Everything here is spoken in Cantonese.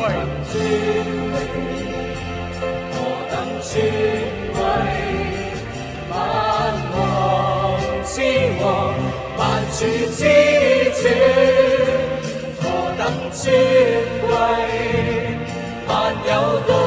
何等尊貴，萬王之王，萬主之主，何等尊貴，萬有都